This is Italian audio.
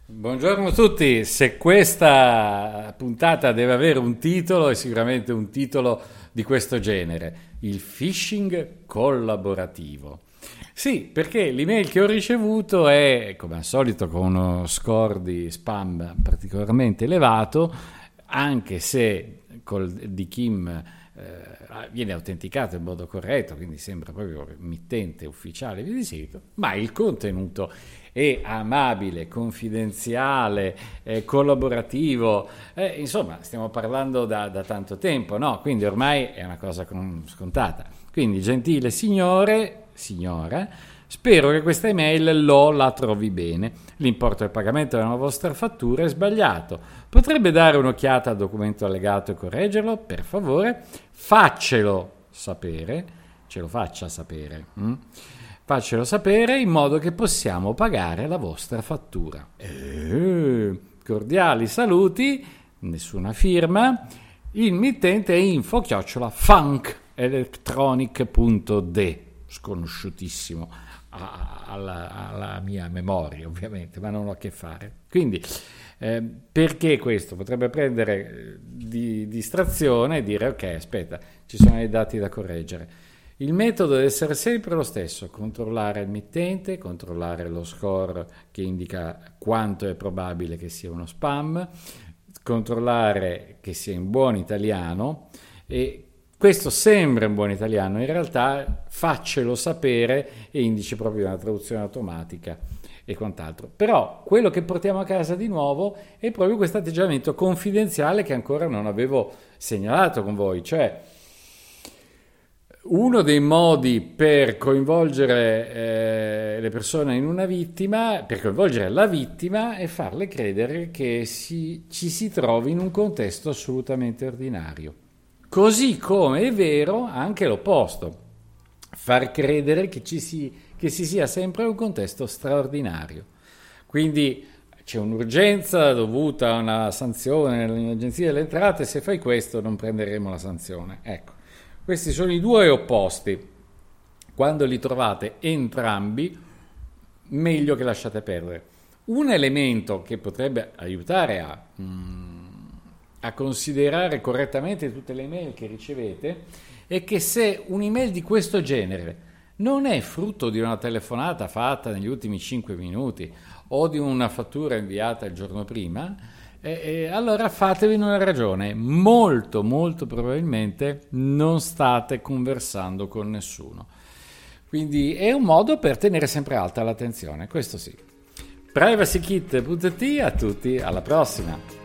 Buongiorno a tutti, se questa puntata deve avere un titolo è sicuramente un titolo di questo genere, il phishing collaborativo. Sì, perché l'email che ho ricevuto è, come al solito, con uno score di spam particolarmente elevato, anche se di Kim viene autenticato in modo corretto, quindi sembra proprio mittente ufficiale via di seguito, ma il contenuto è amabile, confidenziale, collaborativo, insomma stiamo parlando da tanto tempo, no? Quindi ormai è una cosa scontata. Quindi gentile signora, spero che questa email la trovi bene. L'importo del pagamento della vostra fattura è sbagliato. Potrebbe dare un'occhiata al documento allegato e correggerlo? Per favore, faccelo sapere. Ce lo faccia sapere. Faccelo sapere in modo che possiamo pagare la vostra fattura. Cordiali saluti, nessuna firma. Il mittente è info@funkelectronic.de, sconosciutissimo alla mia memoria ovviamente, ma non ho a che fare. Quindi perché questo? Potrebbe prendere di distrazione e dire ok, aspetta, ci sono dei dati da correggere. Il metodo deve essere sempre lo stesso: controllare il mittente, controllare lo score che indica quanto è probabile che sia uno spam, controllare che sia in buon italiano, e questo sembra in buon italiano, in realtà faccelo sapere e indici proprio una traduzione automatica e quant'altro. Però quello che portiamo a casa di nuovo è proprio questo atteggiamento confidenziale che ancora non avevo segnalato con voi, cioè uno dei modi per coinvolgere le persone in una vittima, per coinvolgere la vittima, è farle credere che ci si trovi in un contesto assolutamente ordinario. Così come è vero anche l'opposto, far credere che si sia sempre in un contesto straordinario. Quindi c'è un'urgenza dovuta a una sanzione nell'Agenzia delle Entrate, se fai questo non prenderemo la sanzione. Ecco. Questi sono i due opposti. Quando li trovate entrambi, meglio che lasciate perdere. Un elemento che potrebbe aiutare a considerare correttamente tutte le email che ricevete è che se un'email di questo genere non è frutto di una telefonata fatta negli ultimi 5 minuti o di una fattura inviata il giorno prima, allora fatevi una ragione. Molto probabilmente non state conversando con nessuno, quindi è un modo per tenere sempre alta l'attenzione, questo sì. PrivacyKit.it, a tutti, alla prossima.